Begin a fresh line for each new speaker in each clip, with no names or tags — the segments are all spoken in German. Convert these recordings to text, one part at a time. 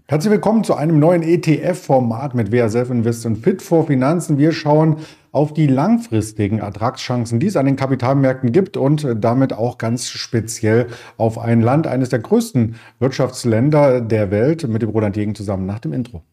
Herzlich willkommen zu einem neuen ETF-Format mit Wer Self Invest und Fit for Finanzen. Wir schauen auf die langfristigen Ertragschancen, die es an den Kapitalmärkten gibt und damit auch ganz speziell auf ein Land, eines der größten Wirtschaftsländer der Welt, mit dem Roland Jegen zusammen nach dem Intro.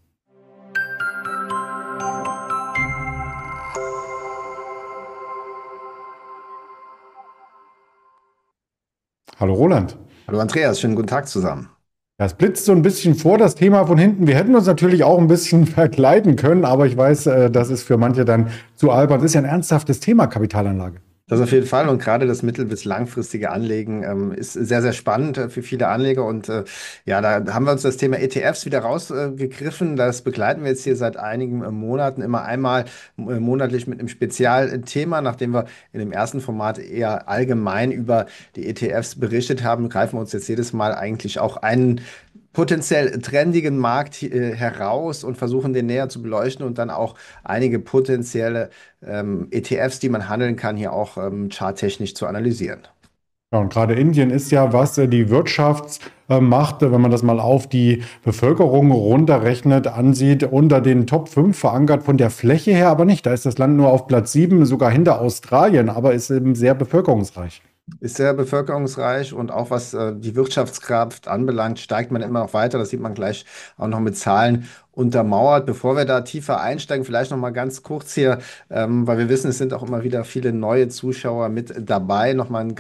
Hallo Roland.
Hallo Andreas, schönen guten Tag zusammen.
Das blitzt so ein bisschen vor, das Thema von hinten. Wir hätten uns natürlich auch ein bisschen verkleiden können, aber ich weiß, das ist für manche dann zu albern. Das ist ja ein ernsthaftes Thema, Kapitalanlage.
Das auf jeden Fall und gerade das mittel- bis langfristige Anlegen ist sehr, sehr spannend für viele Anleger und ja, da haben wir uns das Thema ETFs wieder rausgegriffen. Das begleiten wir jetzt hier seit einigen Monaten immer einmal monatlich mit einem Spezialthema. Nachdem wir in dem ersten Format eher allgemein über die ETFs berichtet haben, greifen wir uns jetzt jedes Mal eigentlich auch einen potenziell trendigen Markt heraus und versuchen den näher zu beleuchten und dann auch einige potenzielle ETFs, die man handeln kann, hier auch charttechnisch zu analysieren.
Ja, und gerade Indien ist ja, was die Wirtschaftsmacht, wenn man das mal auf die Bevölkerung runterrechnet, ansieht, unter den Top 5 verankert von der Fläche her, aber nicht. Da ist das Land nur auf Platz 7, sogar hinter Australien, aber ist eben sehr bevölkerungsreich.
Ist sehr bevölkerungsreich und auch was die Wirtschaftskraft anbelangt, steigt man immer noch weiter. Das sieht man gleich auch noch mit Zahlen untermauert. Bevor wir da tiefer einsteigen, vielleicht noch mal ganz kurz hier, weil wir wissen, es sind auch immer wieder viele neue Zuschauer mit dabei. Noch mal ein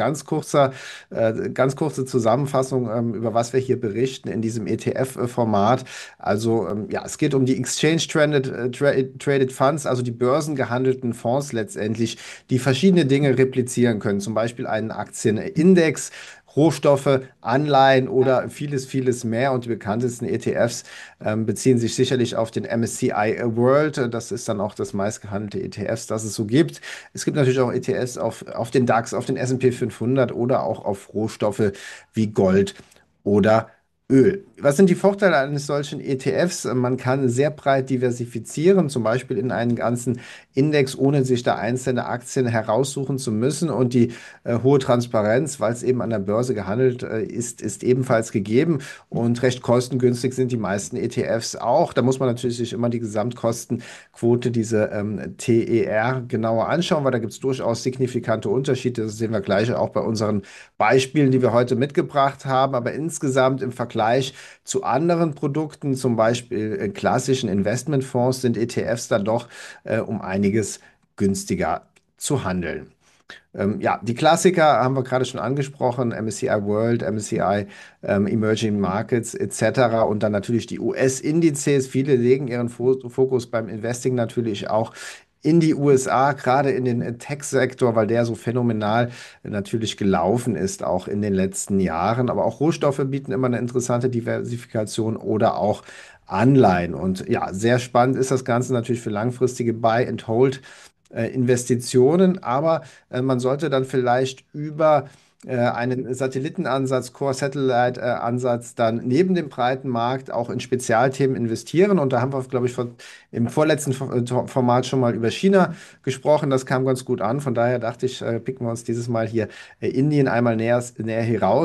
ganz kurze Zusammenfassung, über was wir hier berichten in diesem ETF-Format. Also ja, es geht um die Traded Funds, also die börsengehandelten Fonds letztendlich, die verschiedene Dinge replizieren können, zum Beispiel einen Aktienindex, Rohstoffe, Anleihen oder vieles, vieles mehr. Und die bekanntesten ETFs beziehen sich sicherlich auf den MSCI World. Das ist dann auch das meistgehandelte ETFs, das es so gibt. Es gibt natürlich auch ETFs auf den DAX, auf den S&P 500 oder auch auf Rohstoffe wie Gold oder Öl. Was sind die Vorteile eines solchen ETFs? Man kann sehr breit diversifizieren, zum Beispiel in einen ganzen Index, ohne sich da einzelne Aktien heraussuchen zu müssen. Und die hohe Transparenz, weil es eben an der Börse gehandelt ist ebenfalls gegeben. Und recht kostengünstig sind die meisten ETFs auch. Da muss man natürlich sich immer die Gesamtkostenquote, diese TER, genauer anschauen, weil da gibt es durchaus signifikante Unterschiede. Das sehen wir gleich auch bei unseren Beispielen, die wir heute mitgebracht haben. Aber insgesamt im Vergleich zu anderen Produkten, zum Beispiel klassischen Investmentfonds, sind ETFs dann doch um einiges günstiger zu handeln. Ja, die Klassiker haben wir gerade schon angesprochen, MSCI World, MSCI Emerging Markets etc. Und dann natürlich die US-Indizes. Viele legen ihren Fokus beim Investing natürlich auch in die USA, gerade in den Tech-Sektor, weil der so phänomenal natürlich gelaufen ist, auch in den letzten Jahren. Aber auch Rohstoffe bieten immer eine interessante Diversifikation oder auch Anleihen. Und ja, sehr spannend ist das Ganze natürlich für langfristige Buy-and-Hold. Investitionen, aber man sollte dann vielleicht über einen Satellitenansatz, Core-Satellite-Ansatz dann neben dem breiten Markt auch in Spezialthemen investieren. Und da haben wir, glaube ich, im vorletzten Format schon mal über China gesprochen. Das kam ganz gut an. Von daher dachte ich, picken wir uns dieses Mal hier Indien einmal näher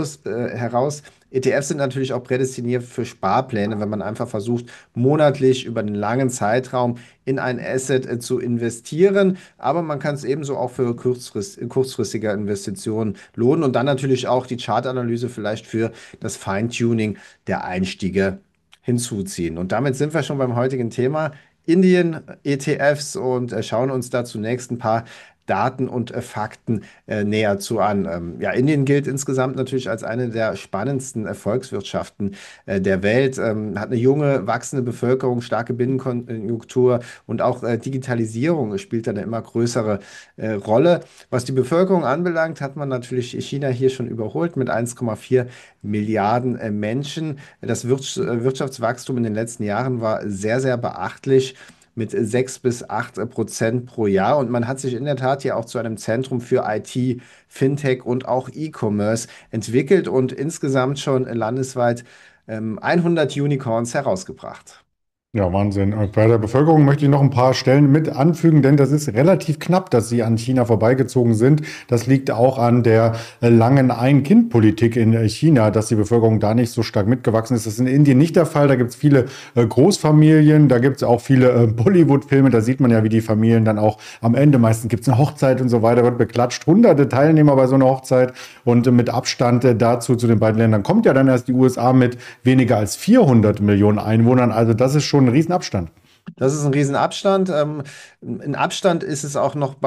heraus. ETFs sind natürlich auch prädestiniert für Sparpläne, wenn man einfach versucht, monatlich über einen langen Zeitraum in ein Asset zu investieren. Aber man kann es ebenso auch für kurzfristige Investitionen lohnen und dann natürlich auch die Chartanalyse vielleicht für das Feintuning der Einstiege hinzuziehen. Und damit sind wir schon beim heutigen Thema Indien, ETFs und schauen uns da zunächst ein paar Daten und Fakten näher zu an. Ja, Indien gilt insgesamt natürlich als eine der spannendsten Volkswirtschaften der Welt, hat eine junge, wachsende Bevölkerung, starke Binnenkonjunktur und auch Digitalisierung spielt da eine immer größere Rolle. Was die Bevölkerung anbelangt, hat man natürlich China hier schon überholt mit 1,4 Milliarden Menschen. Das Wirtschaftswachstum in den letzten Jahren war sehr, sehr beachtlich mit 6 bis 8% pro Jahr. Und man hat sich in der Tat ja auch zu einem Zentrum für IT, Fintech und auch E-Commerce entwickelt und insgesamt schon landesweit 100 Unicorns herausgebracht.
Ja, Wahnsinn. Bei der Bevölkerung möchte ich noch ein paar Stellen mit anfügen, denn das ist relativ knapp, dass sie an China vorbeigezogen sind. Das liegt auch an der langen Ein-Kind-Politik in China, dass die Bevölkerung da nicht so stark mitgewachsen ist. Das ist in Indien nicht der Fall. Da gibt es viele Großfamilien, da gibt es auch viele Bollywood-Filme. Da sieht man ja, wie die Familien dann auch am Ende, meistens gibt es eine Hochzeit und so weiter, wird beklatscht. Hunderte Teilnehmer bei so einer Hochzeit und mit Abstand dazu zu den beiden Ländern kommt ja dann erst die USA mit weniger als 400 Millionen Einwohnern. Also das ist schon ein Riesenabstand.
Das ist ein Riesenabstand. Ein Abstand ist es auch noch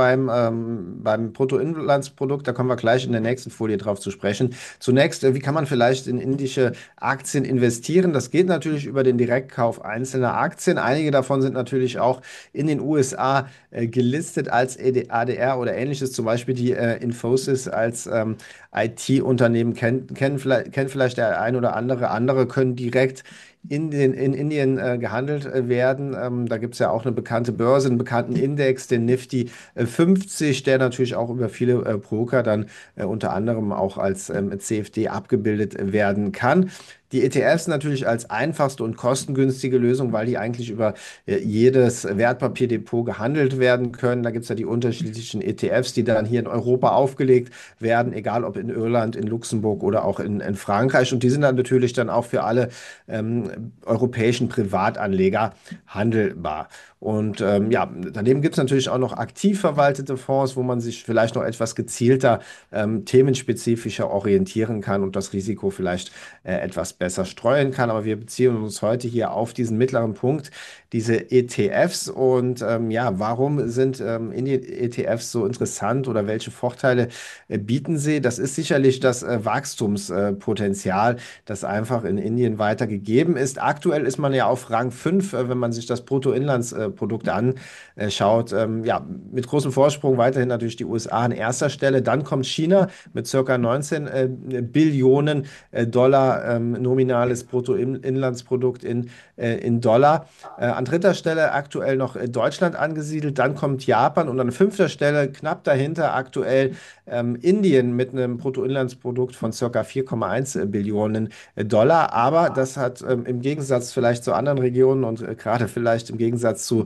beim Bruttoinlandsprodukt. Da kommen wir gleich in der nächsten Folie drauf zu sprechen. Zunächst, wie kann man vielleicht in indische Aktien investieren? Das geht natürlich über den Direktkauf einzelner Aktien. Einige davon sind natürlich auch in den USA gelistet als ADR oder ähnliches. Zum Beispiel die Infosys als IT-Unternehmen kennt vielleicht der ein oder andere. Andere können direkt in Indien gehandelt werden. Da gibt es ja auch eine bekannte Börse, einen bekannten Index, den Nifty 50, der natürlich auch über viele Broker dann unter anderem auch als CFD abgebildet werden kann. Die ETFs natürlich als einfachste und kostengünstige Lösung, weil die eigentlich über jedes Wertpapierdepot gehandelt werden können. Da gibt es ja die unterschiedlichen ETFs, die dann hier in Europa aufgelegt werden, egal ob in Irland, in Luxemburg oder auch in Frankreich. Und die sind dann natürlich dann auch für alle europäischen Privatanleger handelbar. Und ja, daneben gibt es natürlich auch noch aktiv verwaltete Fonds, wo man sich vielleicht noch etwas gezielter, themenspezifischer orientieren kann und das Risiko vielleicht etwas besser streuen kann. Aber wir beziehen uns heute hier auf diesen mittleren Punkt, diese ETFs. Und ja, warum sind Indien-ETFs so interessant oder welche Vorteile bieten sie? Das ist sicherlich das Wachstumspotenzial, das einfach in Indien weiter gegeben ist. Aktuell ist man ja auf Rang 5, wenn man sich das Bruttoinlandsprodukt anschaut. Ja, mit großem Vorsprung weiterhin natürlich die USA an erster Stelle. Dann kommt China mit circa 19 Billionen Dollar nominales Bruttoinlandsprodukt in Dollar. An dritter Stelle aktuell noch Deutschland angesiedelt. Dann kommt Japan und an fünfter Stelle knapp dahinter aktuell Indien mit einem Bruttoinlandsprodukt von circa 4,1 Billionen Dollar. Aber das hat im Gegensatz vielleicht zu anderen Regionen und gerade vielleicht im Gegensatz zu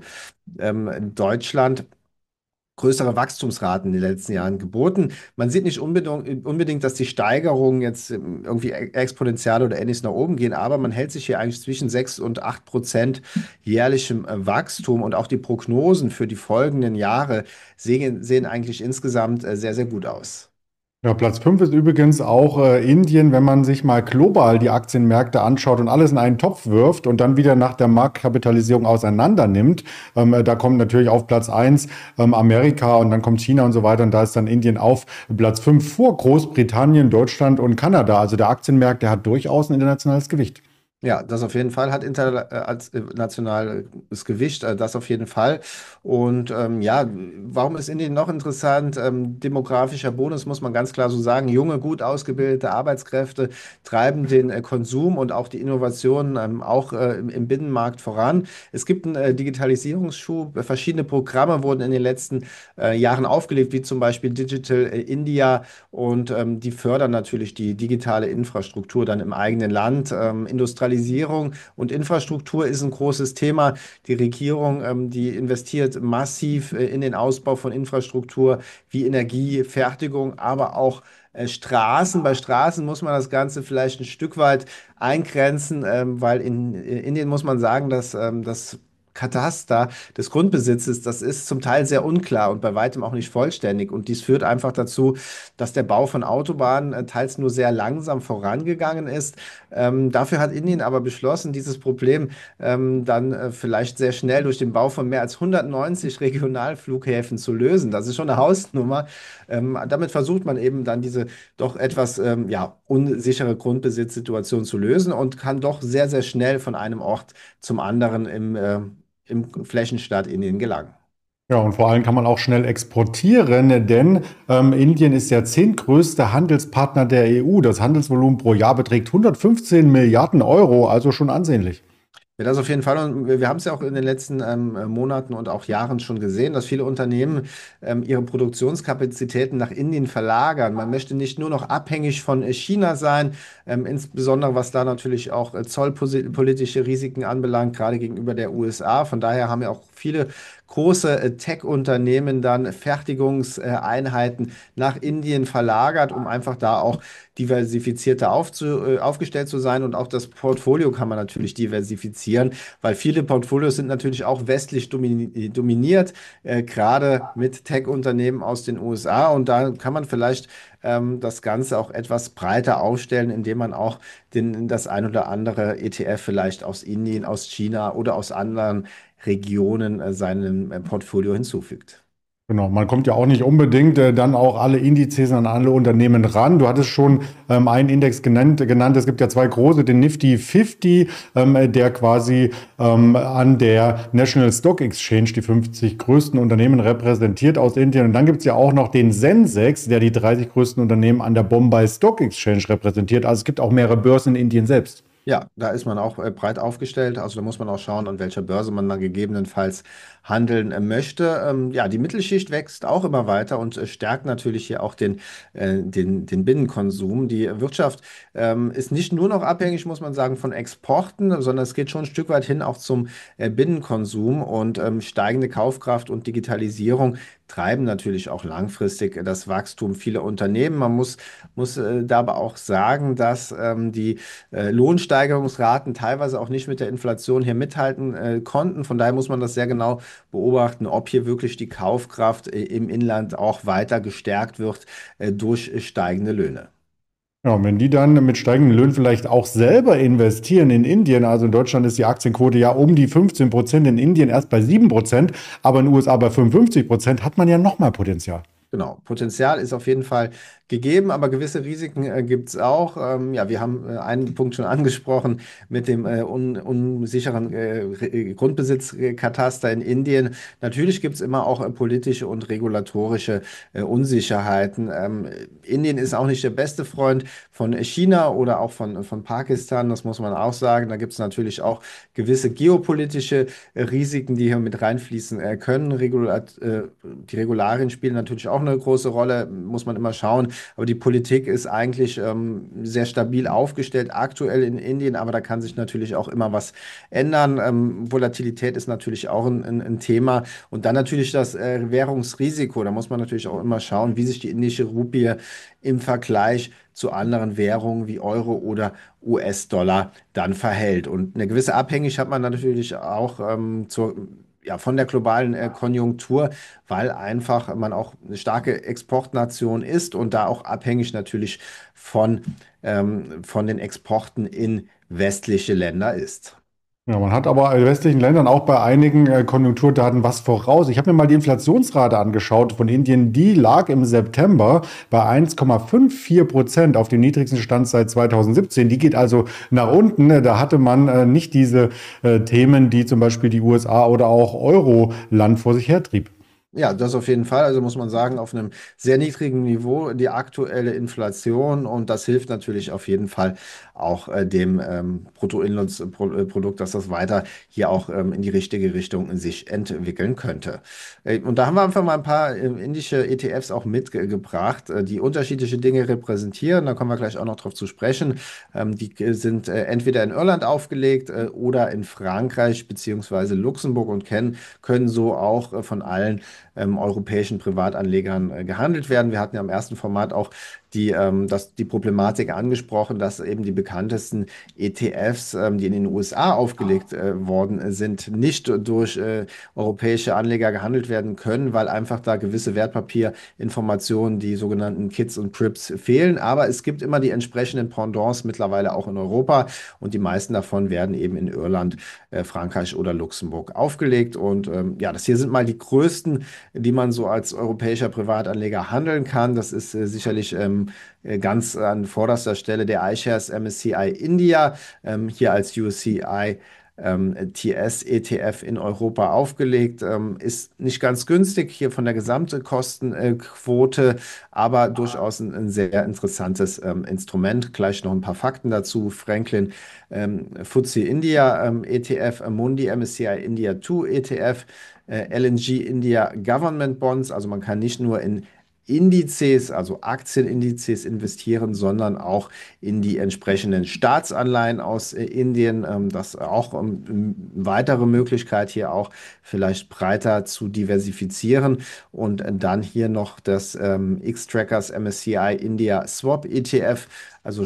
Deutschland größere Wachstumsraten in den letzten Jahren geboten. Man sieht nicht unbedingt, dass die Steigerungen jetzt irgendwie exponentiell oder ähnliches nach oben gehen, aber man hält sich hier eigentlich zwischen 6 und 8% jährlichem Wachstum und auch die Prognosen für die folgenden Jahre sehen eigentlich insgesamt sehr, sehr gut aus.
Ja, Platz 5 ist übrigens auch Indien, wenn man sich mal global die Aktienmärkte anschaut und alles in einen Topf wirft und dann wieder nach der Marktkapitalisierung auseinander nimmt. Da kommt natürlich auf Platz 1 Amerika und dann kommt China und so weiter und da ist dann Indien auf Platz 5 vor Großbritannien, Deutschland und Kanada. Also der Aktienmarkt, der hat durchaus ein internationales Gewicht.
Ja, das auf jeden Fall hat internationales Gewicht, das auf jeden Fall. Und ja, warum ist Indien noch interessant? Demografischer Bonus muss man ganz klar so sagen. Junge, gut ausgebildete Arbeitskräfte treiben den Konsum und auch die Innovationen auch im Binnenmarkt voran. Es gibt einen Digitalisierungsschub. Verschiedene Programme wurden in den letzten Jahren aufgelegt, wie zum Beispiel Digital India. Und die fördern natürlich die digitale Infrastruktur dann im eigenen Land. Industrialisierung und Infrastruktur ist ein großes Thema. Die Regierung, die investiert massiv in den Ausbau von Infrastruktur wie Energie, Fertigung, aber auch Straßen. Bei Straßen muss man das Ganze vielleicht ein Stück weit eingrenzen, weil in Indien muss man sagen, dass das Kataster des Grundbesitzes, das ist zum Teil sehr unklar und bei weitem auch nicht vollständig. Und dies führt einfach dazu, dass der Bau von Autobahnen teils nur sehr langsam vorangegangen ist. Dafür hat Indien aber beschlossen, dieses Problem dann vielleicht sehr schnell durch den Bau von mehr als 190 Regionalflughäfen zu lösen. Das ist schon eine Hausnummer. Damit versucht man eben dann diese doch etwas ja, unsichere Grundbesitzsituation zu lösen und kann doch sehr, sehr schnell von einem Ort zum anderen im Flächenstaat Indien gelangen.
Ja, und vor allem kann man auch schnell exportieren, denn Indien ist der zehntgrößte Handelspartner der EU. Das Handelsvolumen pro Jahr beträgt 115 Milliarden Euro, also schon ansehnlich.
Ja, das auf jeden Fall. Und wir haben es ja auch in den letzten Monaten und auch Jahren schon gesehen, dass viele Unternehmen ihre Produktionskapazitäten nach Indien verlagern. Man möchte nicht nur noch abhängig von China sein, insbesondere was da natürlich auch zollpolitische Risiken anbelangt, gerade gegenüber der USA. Von daher haben ja auch viele große Tech-Unternehmen dann Fertigungseinheiten nach Indien verlagert, um einfach da auch diversifizierter aufgestellt zu sein, und auch das Portfolio kann man natürlich diversifizieren, weil viele Portfolios sind natürlich auch westlich dominiert, gerade mit Tech-Unternehmen aus den USA, und da kann man vielleicht das Ganze auch etwas breiter aufstellen, indem man auch das ein oder andere ETF vielleicht aus Indien, aus China oder aus anderen Regionen seinem Portfolio hinzufügt.
Genau, man kommt ja auch nicht unbedingt dann auch alle Indizes an alle Unternehmen ran. Du hattest schon einen Index genannt. Es gibt ja zwei große, den Nifty 50, der quasi an der National Stock Exchange die 50 größten Unternehmen repräsentiert aus Indien. Und dann gibt es ja auch noch den Sensex, der die 30 größten Unternehmen an der Bombay Stock Exchange repräsentiert. Also es gibt auch mehrere Börsen in Indien selbst.
Ja, da ist man auch breit aufgestellt. Also da muss man auch schauen, an welcher Börse man dann gegebenenfalls handeln möchte. Ja, die Mittelschicht wächst auch immer weiter und stärkt natürlich hier auch den Binnenkonsum. Die Wirtschaft ist nicht nur noch abhängig, muss man sagen, von Exporten, sondern es geht schon ein Stück weit hin auch zum Binnenkonsum, und steigende Kaufkraft und Digitalisierung treiben natürlich auch langfristig das Wachstum vieler Unternehmen. Man muss da aber auch sagen, dass die Lohnsteigerungsraten teilweise auch nicht mit der Inflation hier mithalten konnten. Von daher muss man das sehr genau beobachten, ob hier wirklich die Kaufkraft im Inland auch weiter gestärkt wird durch steigende Löhne.
Ja, und wenn die dann mit steigenden Löhnen vielleicht auch selber investieren in Indien, also in Deutschland ist die Aktienquote ja um die 15%, in Indien erst bei 7%, aber in den USA bei 55%, hat man ja nochmal Potenzial.
Genau, Potenzial ist auf jeden Fall gegeben, aber gewisse Risiken gibt es auch. Ja, wir haben einen Punkt schon angesprochen mit dem unsicheren Grundbesitzkataster in Indien. Natürlich gibt es immer auch politische und regulatorische Unsicherheiten. Indien ist auch nicht der beste Freund von China oder auch von Pakistan, das muss man auch sagen. Da gibt es natürlich auch gewisse geopolitische Risiken, die hier mit reinfließen können. Die Regularien spielen natürlich auch eine große Rolle, muss man immer schauen. Aber die Politik ist eigentlich sehr stabil aufgestellt, aktuell in Indien, aber da kann sich natürlich auch immer was ändern. Volatilität ist natürlich auch ein Thema. Und dann natürlich das Währungsrisiko. Da muss man natürlich auch immer schauen, wie sich die indische Rupie im Vergleich zu anderen Währungen wie Euro oder US-Dollar dann verhält. Und eine gewisse Abhängigkeit hat man natürlich auch ja, von der globalen Konjunktur, weil einfach man auch eine starke Exportnation ist und da auch abhängig natürlich von den Exporten in westliche Länder ist.
Ja, man hat aber in westlichen Ländern auch bei einigen Konjunkturdaten was voraus. Ich habe mir mal die Inflationsrate angeschaut von Indien. Die lag im September bei 1,54% auf dem niedrigsten Stand seit 2017. Die geht also nach unten. Da hatte man nicht diese Themen, die zum Beispiel die USA oder auch Euro-Land vor sich hertrieb.
Ja, das auf jeden Fall. Also muss man sagen, auf einem sehr niedrigen Niveau die aktuelle Inflation, und das hilft natürlich auf jeden Fall auch dem Bruttoinlandsprodukt, dass das weiter hier auch in die richtige Richtung sich entwickeln könnte. Und da haben wir einfach mal ein paar indische ETFs auch mitgebracht, die unterschiedliche Dinge repräsentieren. Da kommen wir gleich auch noch drauf zu sprechen. Die sind entweder in Irland aufgelegt oder in Frankreich beziehungsweise Luxemburg und können so auch von allen europäischen Privatanlegern gehandelt werden. Wir hatten ja im ersten Format auch die Problematik angesprochen, dass eben die bekanntesten ETFs, die in den USA aufgelegt worden sind, nicht durch europäische Anleger gehandelt werden können, weil einfach da gewisse Wertpapierinformationen, die sogenannten KIDs und PRIPS, fehlen. Aber es gibt immer die entsprechenden Pendants mittlerweile auch in Europa, und die meisten davon werden eben in Irland, Frankreich oder Luxemburg aufgelegt. Und ja, das hier sind mal die größten, die man so als europäischer Privatanleger handeln kann. Das ist sicherlich ganz an vorderster Stelle der iShares MSCI India, hier als UCI TS ETF in Europa aufgelegt. Ist nicht ganz günstig hier von der gesamten Kostenquote, aber durchaus ein sehr interessantes Instrument. Gleich noch ein paar Fakten dazu. Franklin FTSE India ETF, Amundi MSCI India 2 ETF, LNG India Government Bonds. Also man kann nicht nur in Indizes, also Aktienindizes investieren, sondern auch in die entsprechenden Staatsanleihen aus Indien. Das auch eine weitere Möglichkeit, hier auch vielleicht breiter zu diversifizieren. Und dann hier noch das X-Trackers MSCI India Swap ETF. Also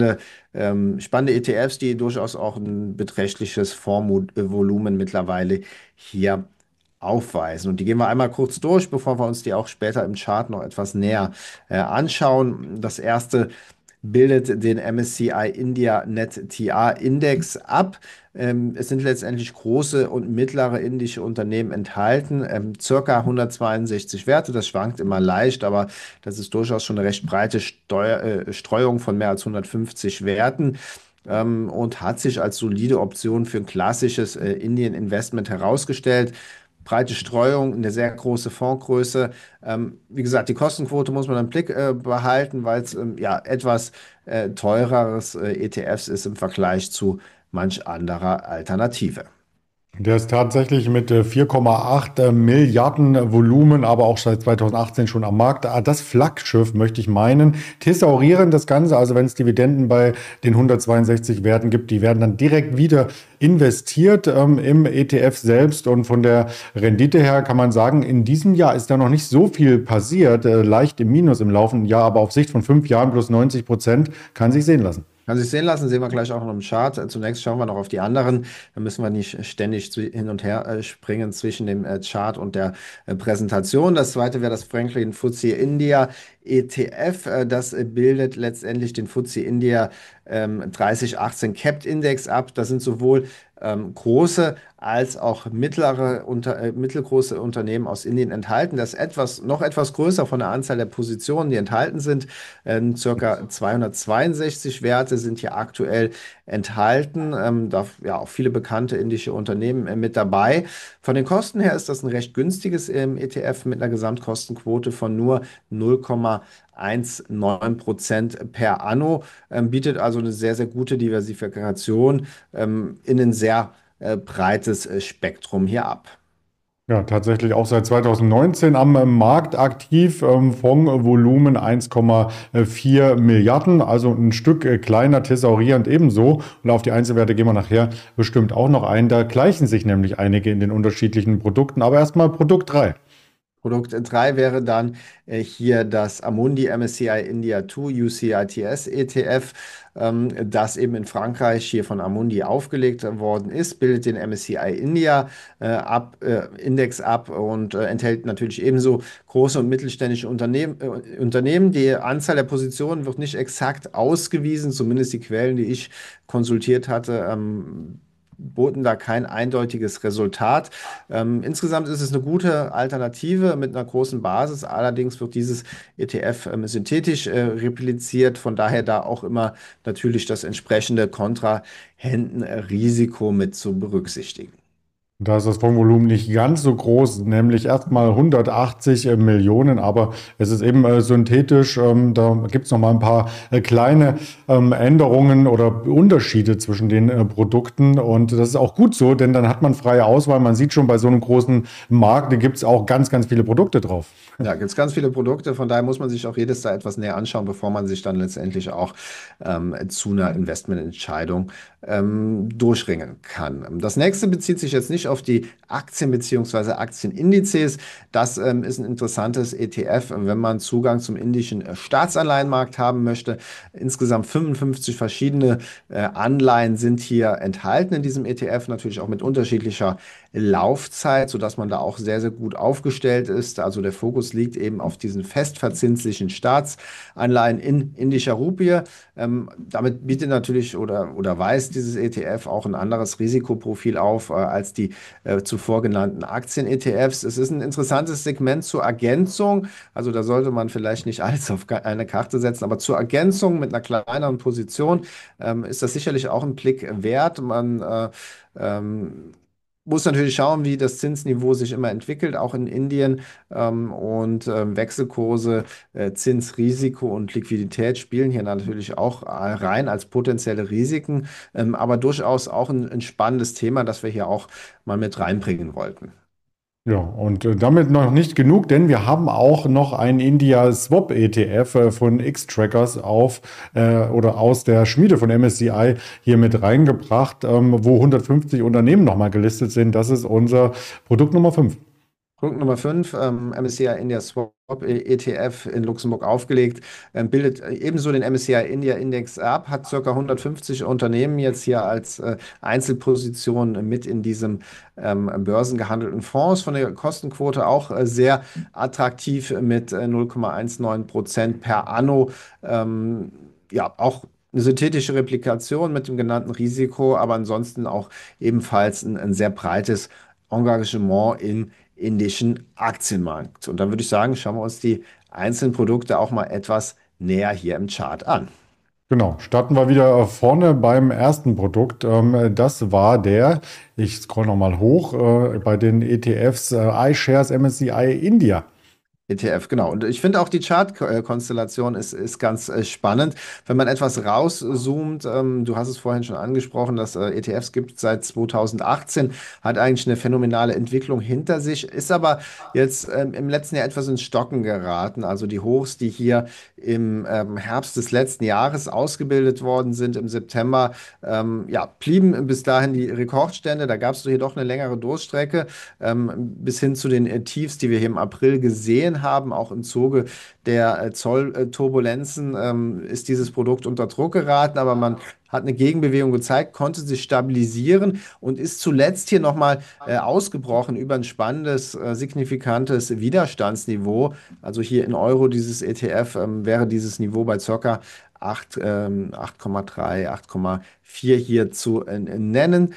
spannende ETFs, die durchaus auch ein beträchtliches Fondsvolumen mittlerweile hier aufweisen. Und die gehen wir einmal kurz durch, bevor wir uns die auch später im Chart noch etwas näher anschauen. Das erste bildet den MSCI India Net TR Index ab. Es sind letztendlich große und mittlere indische Unternehmen enthalten, circa 162 Werte. Das schwankt immer leicht, aber das ist durchaus schon eine recht breite Streuung von mehr als 150 Werten. Und hat sich als solide Option für ein klassisches Indien-Investment herausgestellt. Breite Streuung, eine sehr große Fondsgröße. Wie gesagt, die Kostenquote muss man im Blick behalten, weil es ja etwas teureres ETFs ist im Vergleich zu manch anderer Alternative.
Der ist tatsächlich mit 4,8 Milliarden Volumen, aber auch seit 2018 schon am Markt. Das Flaggschiff, möchte ich meinen. Thesaurieren das Ganze, also wenn es Dividenden bei den 162 Werten gibt, die werden dann direkt wieder investiert im ETF selbst. Und von der Rendite her kann man sagen, in diesem Jahr ist da noch nicht so viel passiert. Leicht im Minus im laufenden Jahr, aber auf Sicht von 5 Jahren plus 90% kann sich sehen lassen.
Kann sich sehen lassen, sehen wir gleich auch noch im Chart. Zunächst schauen wir noch auf die anderen. Da müssen wir nicht ständig hin und her springen zwischen dem Chart und der Präsentation. Das zweite wäre das Franklin FTSE India ETF. Das bildet letztendlich den FTSE India 3018 Capped Index ab. Das sind sowohl große als auch mittelgroße Unternehmen aus Indien enthalten. Das ist noch etwas größer von der Anzahl der Positionen, die enthalten sind. Circa 262 Werte sind hier aktuell enthalten. Da ja auch viele bekannte indische Unternehmen mit dabei. Von den Kosten her ist das ein recht günstiges ETF mit einer Gesamtkostenquote von nur 0,19% per Anno, bietet also eine sehr, sehr gute Diversifikation in ein sehr breites Spektrum hier ab.
Ja, tatsächlich auch seit 2019 am Markt aktiv. Fondsvolumen 1,4 Milliarden, also ein Stück kleiner, thesaurierend ebenso. Und auf die Einzelwerte gehen wir nachher bestimmt auch noch ein. Da gleichen sich nämlich einige in den unterschiedlichen Produkten. Aber erstmal Produkt 3.
Produkt 3 wäre dann hier das Amundi MSCI India 2 UCITS ETF, das eben in Frankreich hier von Amundi aufgelegt worden ist, bildet den MSCI India Index ab und enthält natürlich ebenso große und mittelständische Unternehmen. Die Anzahl der Positionen wird nicht exakt ausgewiesen, zumindest die Quellen, die ich konsultiert hatte, boten da kein eindeutiges Resultat. Insgesamt ist es eine gute Alternative mit einer großen Basis. Allerdings wird dieses ETF synthetisch repliziert. Von daher da auch immer natürlich das entsprechende Kontrahentenrisiko mit zu berücksichtigen.
Da ist das Fondsvolumen nicht ganz so groß, nämlich erstmal 180 Millionen, aber es ist eben synthetisch. Da gibt es noch mal ein paar kleine Änderungen oder Unterschiede zwischen den Produkten und das ist auch gut so, denn dann hat man freie Auswahl. Man sieht schon bei so einem großen Markt, da gibt es auch ganz, ganz viele Produkte drauf.
Ja, gibt es ganz viele Produkte, von daher muss man sich auch jedes da etwas näher anschauen, bevor man sich dann letztendlich auch zu einer Investmententscheidung durchringen kann. Das nächste bezieht sich jetzt nicht auf die Aktien bzw. Aktienindizes. Das ist ein interessantes ETF, wenn man Zugang zum indischen Staatsanleihenmarkt haben möchte. Insgesamt 55 verschiedene Anleihen sind hier enthalten in diesem ETF, natürlich auch mit unterschiedlicher Laufzeit, sodass man da auch sehr, sehr gut aufgestellt ist. Also der Fokus liegt eben auf diesen festverzinslichen Staatsanleihen in indischer Rupie. Damit bietet natürlich oder weist dieses ETF auch ein anderes Risikoprofil auf als die zuvor genannten Aktien-ETFs. Es ist ein interessantes Segment zur Ergänzung. Also da sollte man vielleicht nicht alles auf eine Karte setzen, aber zur Ergänzung mit einer kleineren Position ist das sicherlich auch ein Blick wert. Man muss natürlich schauen, wie das Zinsniveau sich immer entwickelt, auch in Indien. Und Wechselkurse, Zinsrisiko und Liquidität spielen hier natürlich auch rein als potenzielle Risiken, aber durchaus auch ein spannendes Thema, das wir hier auch mal mit reinbringen wollten.
Ja, und damit noch nicht genug, denn wir haben auch noch einen India Swap ETF von X-Trackers oder aus der Schmiede von MSCI hier mit reingebracht, wo 150 Unternehmen nochmal gelistet sind. Das ist unser Produkt Nummer 5.
Punkt Nummer 5, MSCI India Swap ETF in Luxemburg aufgelegt, bildet ebenso den MSCI India Index ab, hat ca. 150 Unternehmen jetzt hier als Einzelposition mit in diesem börsengehandelten Fonds. Von der Kostenquote auch sehr attraktiv mit 0,19% per Anno. Ja, auch eine synthetische Replikation mit dem genannten Risiko, aber ansonsten auch ebenfalls ein sehr breites Engagement im indischen Aktienmarkt. Und dann würde ich sagen, schauen wir uns die einzelnen Produkte auch mal etwas näher hier im Chart an.
Genau, starten wir wieder vorne beim ersten Produkt. Das war ich scroll nochmal hoch, bei den ETFs iShares MSCI India.
ETF, genau. Und ich finde auch die Chart-Konstellation ist ganz spannend. Wenn man etwas rauszoomt, du hast es vorhin schon angesprochen, dass ETFs gibt seit 2018, hat eigentlich eine phänomenale Entwicklung hinter sich, ist aber jetzt im letzten Jahr etwas ins Stocken geraten. Also die Hochs, die hier im Herbst des letzten Jahres ausgebildet worden sind, im September, ja, blieben bis dahin die Rekordstände. Da gab es hier doch eine längere Durststrecke bis hin zu den Tiefs, die wir hier im April gesehen haben. Auch im Zuge der Zollturbulenzen ist dieses Produkt unter Druck geraten, aber man hat eine Gegenbewegung gezeigt, konnte sich stabilisieren und ist zuletzt hier nochmal ausgebrochen über ein spannendes, signifikantes Widerstandsniveau. Also hier in Euro dieses ETF wäre dieses Niveau bei ca. 8,3, 8,4 hier zu nennen.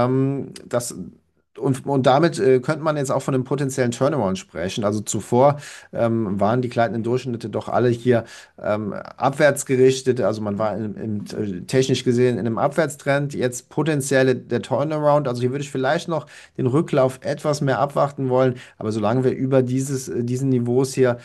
Und damit könnte man jetzt auch von einem potenziellen Turnaround sprechen. Also zuvor waren die gleitenden Durchschnitte doch alle hier abwärts gerichtet. Also man war technisch gesehen in einem Abwärtstrend. Jetzt potenziell der Turnaround. Also hier würde ich vielleicht noch den Rücklauf etwas mehr abwarten wollen. Aber solange wir über diesen Niveaus hier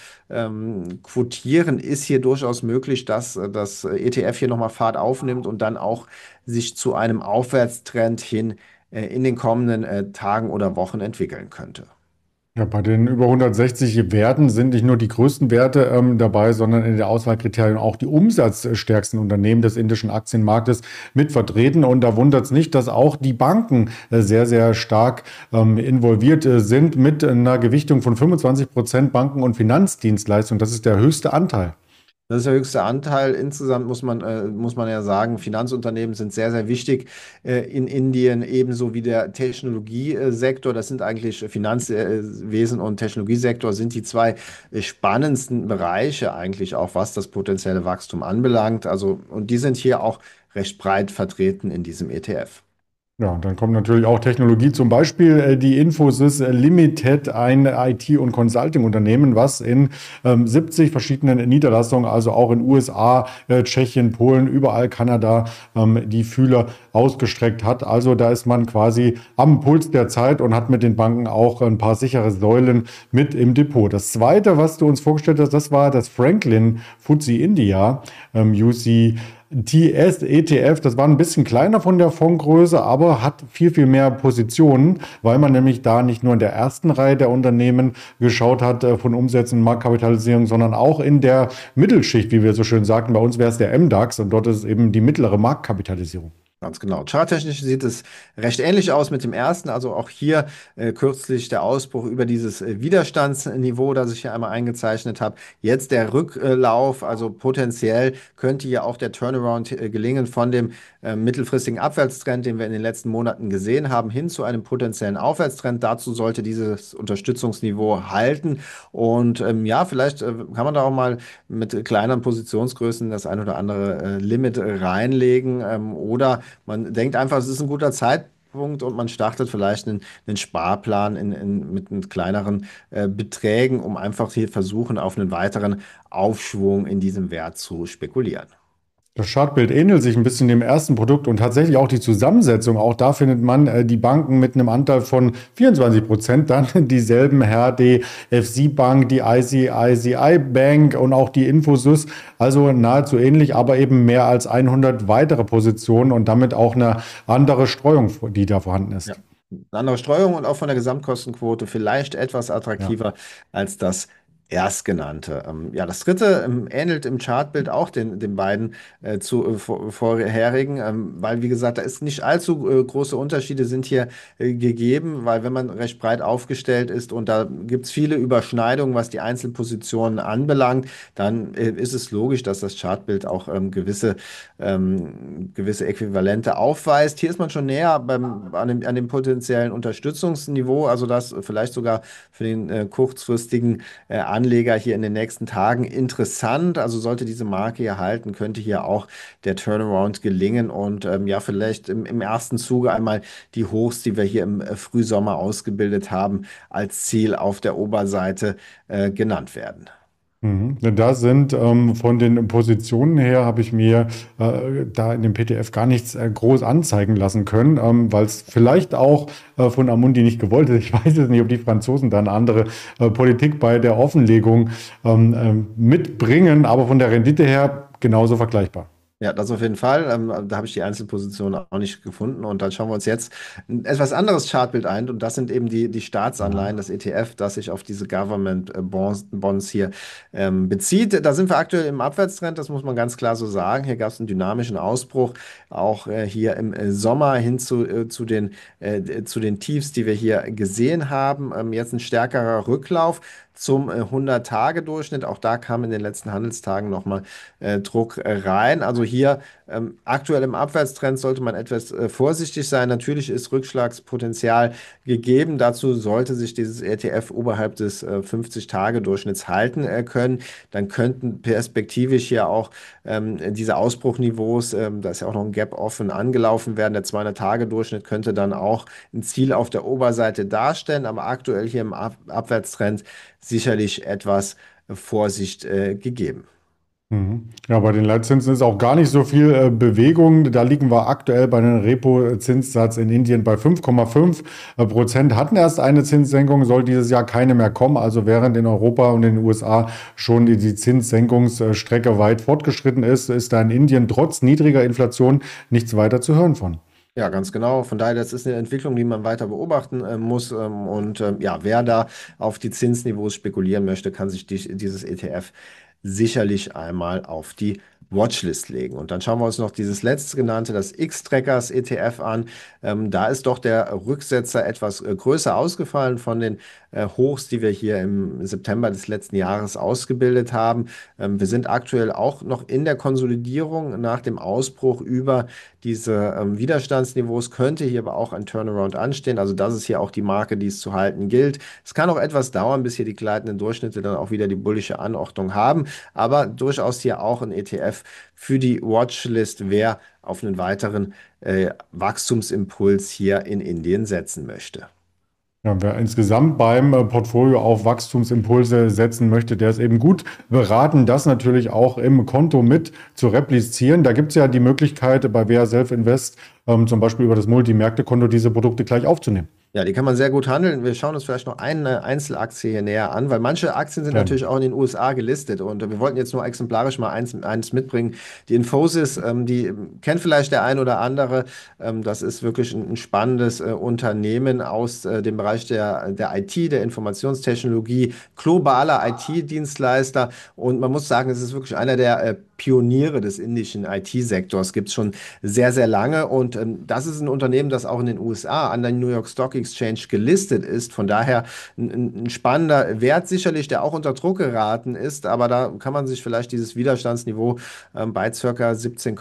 quotieren, ist hier durchaus möglich, dass das ETF hier nochmal Fahrt aufnimmt und dann auch sich zu einem Aufwärtstrend hin in den kommenden Tagen oder Wochen entwickeln könnte.
Ja, bei den über 160 Werten sind nicht nur die größten Werte dabei, sondern in der Auswahlkriterien auch die umsatzstärksten Unternehmen des indischen Aktienmarktes mit vertreten. Und da wundert es nicht, dass auch die Banken sehr, sehr stark involviert sind mit einer Gewichtung von 25% Banken- und Finanzdienstleistungen. Das ist der höchste Anteil.
Das ist der höchste Anteil. Insgesamt muss man ja sagen, Finanzunternehmen sind sehr, sehr wichtig in Indien, ebenso wie der Technologiesektor. Das sind eigentlich Finanzwesen und Technologiesektor sind die zwei spannendsten Bereiche eigentlich auch, was das potenzielle Wachstum anbelangt. Also, und die sind hier auch recht breit vertreten in diesem ETF.
Ja, und dann kommt natürlich auch Technologie, zum Beispiel die Infosys Limited, ein IT- und Consulting-Unternehmen, was in 70 verschiedenen Niederlassungen, also auch in USA, Tschechien, Polen, überall Kanada, die Fühler ausgestreckt hat. Also da ist man quasi am Puls der Zeit und hat mit den Banken auch ein paar sichere Säulen mit im Depot. Das Zweite, was du uns vorgestellt hast, das war das Franklin FTSE India, UC. TS ETF, das war ein bisschen kleiner von der Fondsgröße, aber hat viel, viel mehr Positionen, weil man nämlich da nicht nur in der ersten Reihe der Unternehmen geschaut hat von Umsätzen und Marktkapitalisierung, sondern auch in der Mittelschicht, wie wir so schön sagten. Bei uns wäre es der MDAX und dort ist es eben die mittlere Marktkapitalisierung.
Ganz genau. Charttechnisch sieht es recht ähnlich aus mit dem ersten. Also auch hier kürzlich der Ausbruch über dieses Widerstandsniveau, das ich hier einmal eingezeichnet habe. Jetzt der Rücklauf. Also potenziell könnte hier auch der Turnaround gelingen von dem mittelfristigen Abwärtstrend, den wir in den letzten Monaten gesehen haben, hin zu einem potenziellen Aufwärtstrend. Dazu sollte dieses Unterstützungsniveau halten. Und ja, vielleicht kann man da auch mal mit kleineren Positionsgrößen das ein oder andere Limit reinlegen oder man denkt einfach, es ist ein guter Zeitpunkt, Punkt und man startet vielleicht einen Sparplan mit kleineren Beträgen, um einfach hier versuchen, auf einen weiteren Aufschwung in diesem Wert zu spekulieren.
Das Chartbild ähnelt sich ein bisschen dem ersten Produkt und tatsächlich auch die Zusammensetzung. Auch da findet man die Banken mit einem Anteil von 24%, dann dieselben HDFC Bank, die ICICI Bank und auch die Infosys. Also nahezu ähnlich, aber eben mehr als 100 weitere Positionen und damit auch eine andere Streuung, die da vorhanden
Ja.
ist.
Eine andere Streuung und auch von der Gesamtkostenquote vielleicht etwas
Ja.
attraktiver als das erstgenannte. Ja, das dritte ähnelt im Chartbild auch den beiden vorherigen, weil, wie gesagt, da ist nicht allzu große Unterschiede sind hier gegeben, weil wenn man recht breit aufgestellt ist und da gibt es viele Überschneidungen, was die Einzelpositionen anbelangt, dann ist es logisch, dass das Chartbild auch gewisse Äquivalente aufweist. Hier ist man schon näher an dem potenziellen Unterstützungsniveau, also das vielleicht sogar für den kurzfristigen Anleger hier in den nächsten Tagen interessant. Also sollte diese Marke hier halten, könnte hier auch der Turnaround gelingen und ja, vielleicht im ersten Zuge einmal die Hochs, die wir hier im Frühsommer ausgebildet haben, als Ziel auf der Oberseite genannt werden.
Mhm. Da sind von den Positionen her, habe ich mir da in dem PDF gar nichts groß anzeigen lassen können, weil es vielleicht auch von Amundi nicht gewollt ist. Ich weiß es nicht, ob die Franzosen da eine andere Politik bei der Offenlegung mitbringen, aber von der Rendite her genauso vergleichbar.
Ja, das auf jeden Fall. Da habe ich die Einzelpositionen auch nicht gefunden. Und dann schauen wir uns jetzt ein etwas anderes Chartbild ein. Und das sind eben die Staatsanleihen, das ETF, das sich auf diese Government Bonds hier bezieht. Da sind wir aktuell im Abwärtstrend, das muss man ganz klar so sagen. Hier gab es einen dynamischen Ausbruch, auch hier im Sommer hin zu den Tiefs, die wir hier gesehen haben. Jetzt ein stärkerer Rücklauf zum 100-Tage-Durchschnitt. Auch da kam in den letzten Handelstagen nochmal Druck rein. Also hier aktuell im Abwärtstrend sollte man etwas vorsichtig sein. Natürlich ist Rückschlagspotenzial gegeben. Dazu sollte sich dieses ETF oberhalb des 50-Tage-Durchschnitts halten können. Dann könnten perspektivisch hier auch diese Ausbruchniveaus, da ist ja auch noch ein Gap offen, angelaufen werden. Der 200-Tage-Durchschnitt könnte dann auch ein Ziel auf der Oberseite darstellen, aber aktuell hier im Abwärtstrend sicherlich etwas Vorsicht gegeben.
Mhm. Ja, bei den Leitzinsen ist auch gar nicht so viel Bewegung. Da liegen wir aktuell bei einem Repo-Zinssatz in Indien bei 5,5%. Hatten erst eine Zinssenkung, soll dieses Jahr keine mehr kommen. Also während in Europa und in den USA schon die Zinssenkungsstrecke weit fortgeschritten ist, ist da in Indien trotz niedriger Inflation nichts weiter zu hören von.
Ja, ganz genau. Von daher, das ist eine Entwicklung, die man weiter beobachten muss. Ja, wer da auf die Zinsniveaus spekulieren möchte, kann sich dieses ETF sicherlich einmal auf die Watchlist legen. Und dann schauen wir uns noch dieses letzte genannte, das X-Trackers ETF an. Da ist doch der Rücksetzer etwas größer ausgefallen von den Hochs, die wir hier im September des letzten Jahres ausgebildet haben. Wir sind aktuell auch noch in der Konsolidierung nach dem Ausbruch über diese Widerstandsniveaus, könnte hier aber auch ein Turnaround anstehen. Also das ist hier auch die Marke, die es zu halten gilt. Es kann auch etwas dauern, bis hier die gleitenden Durchschnitte dann auch wieder die bullische Anordnung haben, aber durchaus hier auch ein ETF für die Watchlist, wer auf einen weiteren Wachstumsimpuls hier in Indien setzen möchte.
Ja, wer insgesamt beim Portfolio auf Wachstumsimpulse setzen möchte, der ist eben gut beraten, das natürlich auch im Konto mit zu replizieren. Da gibt es ja die Möglichkeit bei Wer Self Invest zum Beispiel über das Multimärkte-Konto diese Produkte gleich aufzunehmen.
Ja, die kann man sehr gut handeln. Wir schauen uns vielleicht noch eine Einzelaktie hier näher an, weil manche Aktien sind
Gerne.
natürlich auch in den USA gelistet und wir wollten jetzt nur exemplarisch mal eins mitbringen. Die Infosys, die kennt vielleicht der ein oder andere. Das ist wirklich ein spannendes Unternehmen aus dem Bereich der IT, der Informationstechnologie, globaler IT-Dienstleister und man muss sagen, es ist wirklich einer der Pioniere des indischen IT-Sektors, gibt es schon sehr, sehr lange und das ist ein Unternehmen, das auch in den USA an der New York Stock Exchange gelistet ist. Von daher ein spannender Wert sicherlich, der auch unter Druck geraten ist, aber da kann man sich vielleicht dieses Widerstandsniveau bei ca.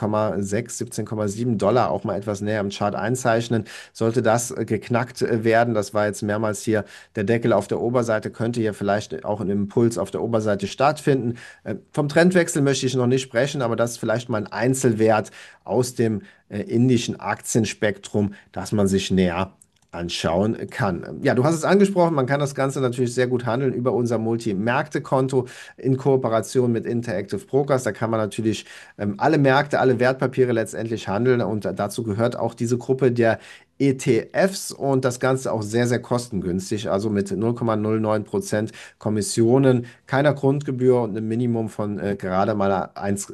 17,6, 17,7 Dollar auch mal etwas näher im Chart einzeichnen. Sollte das geknackt werden, das war jetzt mehrmals hier der Deckel auf der Oberseite, könnte hier vielleicht auch ein Impuls auf der Oberseite stattfinden. Vom Trendwechsel möchte ich noch nicht besprechen, aber das ist vielleicht mal ein Einzelwert aus dem indischen Aktienspektrum, das man sich näher anschauen kann. Ja, du hast es angesprochen, man kann das Ganze natürlich sehr gut handeln über unser Multi-Märkte-Konto in Kooperation mit Interactive Brokers. Da kann man natürlich alle Märkte, alle Wertpapiere letztendlich handeln und dazu gehört auch diese Gruppe der ETFs und das Ganze auch sehr, sehr kostengünstig, also mit 0,09% Kommissionen, keiner Grundgebühr und einem Minimum von gerade mal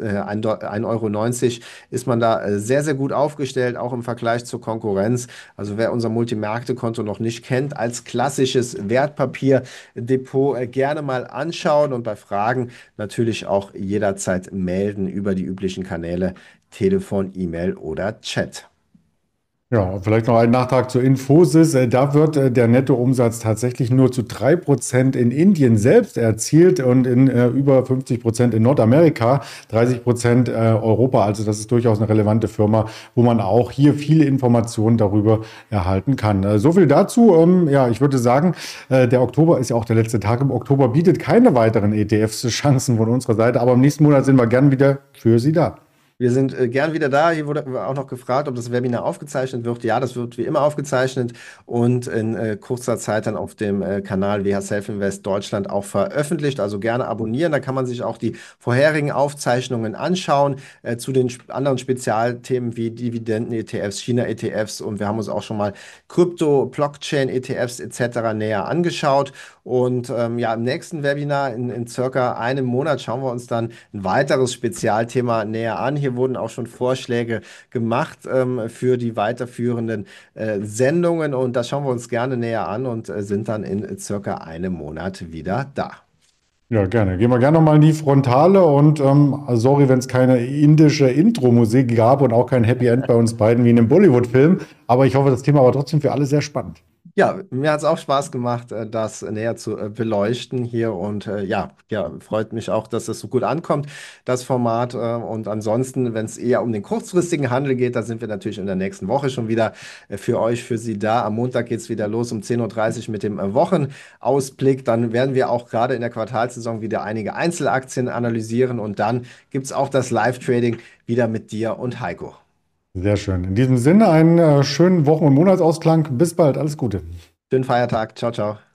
1,90 € ist man da sehr, sehr gut aufgestellt, auch im Vergleich zur Konkurrenz. Also wer unser Multimärkte-Konto noch nicht kennt, als klassisches Wertpapierdepot gerne mal anschauen und bei Fragen natürlich auch jederzeit melden über die üblichen Kanäle, Telefon, E-Mail oder Chat.
Ja, vielleicht noch ein Nachtrag zur Infosys. Da wird der Nettoumsatz tatsächlich nur zu 3% in Indien selbst erzielt und in über 50% in Nordamerika, 30% Europa. Also das ist durchaus eine relevante Firma, wo man auch hier viele Informationen darüber erhalten kann. So viel dazu. Ja, ich würde sagen, der Oktober ist ja auch der letzte Tag. Im Oktober bietet keine weiteren ETFs-Chancen von unserer Seite, aber im nächsten Monat sind wir gern wieder für Sie da.
Wir sind gern wieder da. Hier wurde auch noch gefragt, ob das Webinar aufgezeichnet wird. Ja, das wird wie immer aufgezeichnet und in kurzer Zeit dann auf dem Kanal WH Self Invest Deutschland auch veröffentlicht. Also gerne abonnieren. Da kann man sich auch die vorherigen Aufzeichnungen anschauen zu den anderen Spezialthemen wie Dividenden-ETFs, China-ETFs und wir haben uns auch schon mal Krypto, Blockchain-ETFs etc. näher angeschaut. Und ja, im nächsten Webinar in circa einem Monat schauen wir uns dann ein weiteres Spezialthema näher an. Hier wurden auch schon Vorschläge gemacht für die weiterführenden Sendungen und das schauen wir uns gerne näher an und sind dann in circa einem Monat wieder da.
Ja, gerne. Gehen wir gerne nochmal in die Frontale und sorry, wenn es keine indische Intro-Musik gab und auch kein Happy End bei uns beiden wie in einem Bollywood-Film. Aber ich hoffe, das Thema war trotzdem für alle sehr spannend.
Ja, mir hat es auch Spaß gemacht, das näher zu beleuchten hier und ja, freut mich auch, dass das so gut ankommt, das Format. Und ansonsten, wenn es eher um den kurzfristigen Handel geht, da sind wir natürlich in der nächsten Woche schon wieder für euch, für Sie da. Am Montag geht es wieder los um 10:30 Uhr mit dem Wochenausblick. Dann werden wir auch gerade in der Quartalssaison wieder einige Einzelaktien analysieren und dann gibt es auch das Live-Trading wieder mit dir und Heiko.
Sehr schön. In diesem Sinne einen schönen Wochen- und Monatsausklang. Bis bald. Alles Gute.
Schönen Feiertag. Ciao, ciao.